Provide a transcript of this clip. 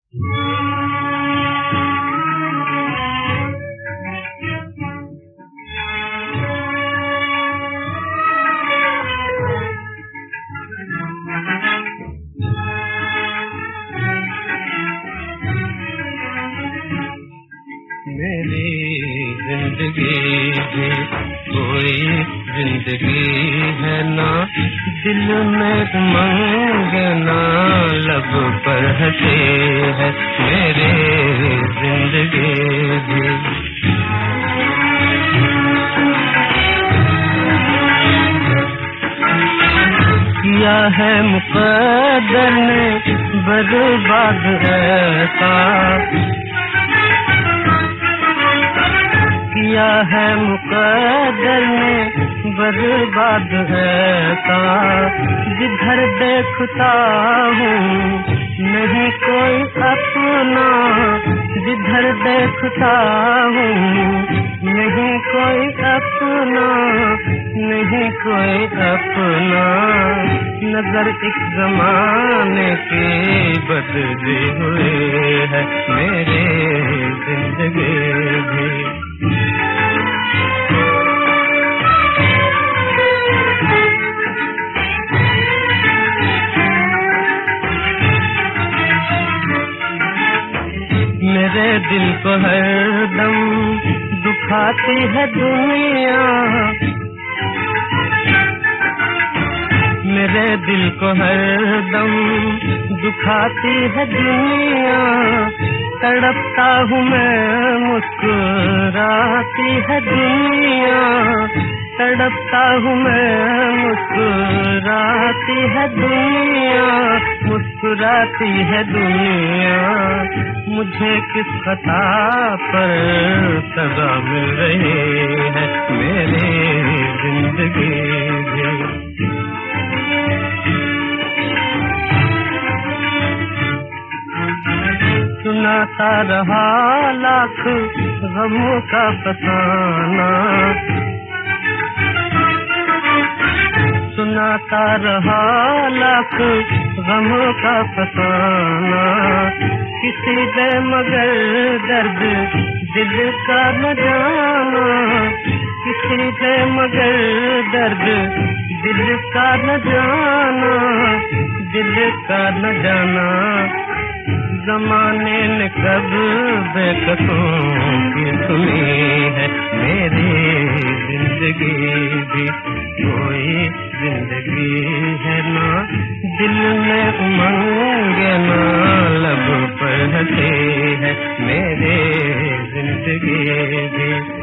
मेरी जिंदगी भी कोई जिंदगी है ना, दिल में उमंग ना लब पर हंसे है मेरी जिंदगी भी। किया है मुक़द्दर ने बर्बाद ऐसा, किया है मुक़द्दर ने बर्बाद ऐसा, जिधर देखता हूँ नहीं कोई अपना, जिधर देखता हूँ नहीं कोई अपना, नहीं कोई अपना, नजर एक ज़माने की बदली हुई है मेरी जिंदगी भी। मेरे दिल को हरदम दुखाती है दुनिया, मेरे दिल को हरदम दुखाती है दुनिया, तड़पता हूँ मैं मुस्कुराती है दुनिया, तड़पता हूँ मैं मुस्कुराती है दुनिया, मुस्कुराती है दुनिया, मुझे किस खता पर सजा मिल रही है मेरी जिंदगी भी। सुनाता रहा लाख गमों का फसाना, सुनाता रहा लाख गमों का फसाना, किसी दे मगर दर्द दिल का न जाना, किसी दे मगर दर्द दिल का न जाना, दिल का न जाना, ज़माने ने कब बेकसों की सुनी है मेरी जिंदगी भी, कोई जिंदगी है ना, दिल में उमंग ना लब पर हंसे है मेरी जिंदगी भी।